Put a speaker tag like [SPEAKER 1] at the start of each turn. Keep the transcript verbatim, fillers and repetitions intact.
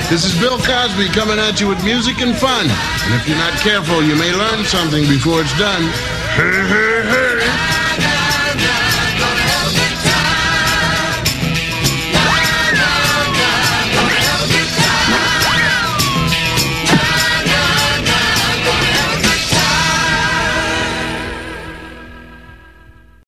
[SPEAKER 1] This is Bill Cosby coming at you with music and fun. And if you're not careful, you may learn something before it's done. Hey, hey, hey.